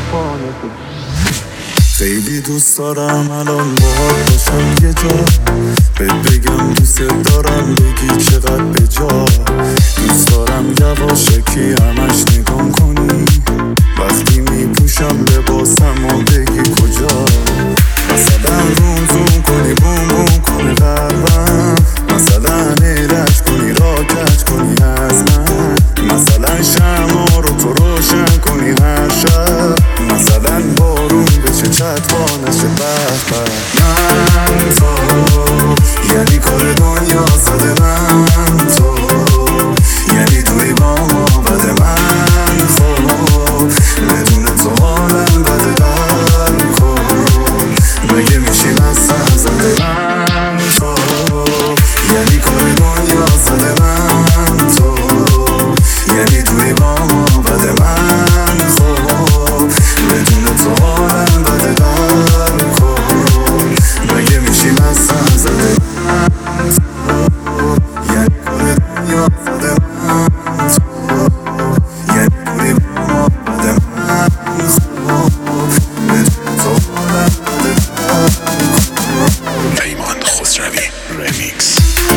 چشمانه خیلی دوست دارم الان باهات باشم یه جا، بهت بگم دوست دارم بگی چقدر به جا. دوست دارم یواشکی همش نگام کنی وقتی میپوشم لباسم و بگی کجا. مثلا روم زوم کنی بوم بوم کنی قلبم، مثلا ایرج کنی را کج کنی از من، مثلا شمع رو تو روشن کنی هر شب، مثلا بارون بشه چتوانش بخبر. من تو یعنی کار دنیا زده، من تو یعنی توی با ما بده، من خب بدون تو حالم بده در کن مگه میشیم از سر زده. من تو یعنی کار دنیا زده، من تو یعنی توی با ما بده، من خب بدون تو حالم بده در کن مگه میشیم از سر زده. من تو یعنی کار دنیا زده، من تو یعنی توی با ما بده، من خب بدون تو حالم بده در کن. پیمان خسروی رمیکس.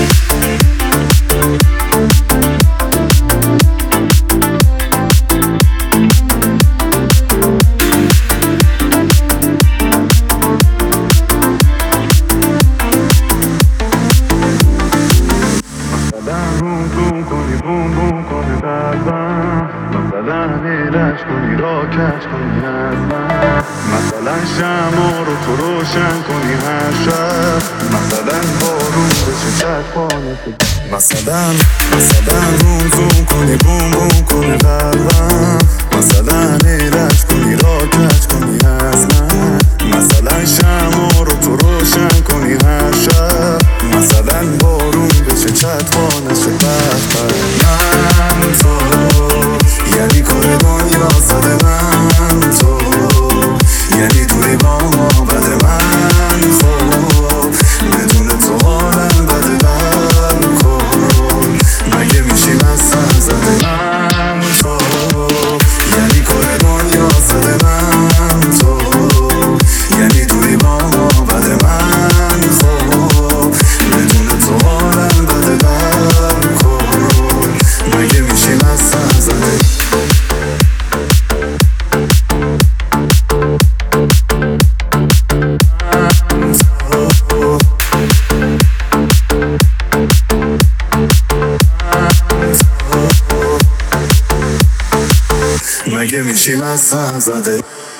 مثلا ایرج کنی را کج کنی از من، مثلا شمع رو تو روشن کنی هر شب، مثلا بارون بشه چشمانه مثلا روم زوم کنی بوم بوم کنی قلبم، مثلا ایرج کنی را کج کنی از من، مثلا شمع رو تو روشن کنی هر شب، مثلا بارون بشه چتوانش بخبر. من تو یعنی کار دنیا زده، من تو یعنی توی با ما بده، من خب بدون تو حالم بده در کن مگه میشیم از سر زده. من تو یعنی کار دنیا زده، من تو یعنی توی با ما بده، من خب بدون تو حالم بده در کن مگه میشیم از سر زده. مگه میشیم از سر زده.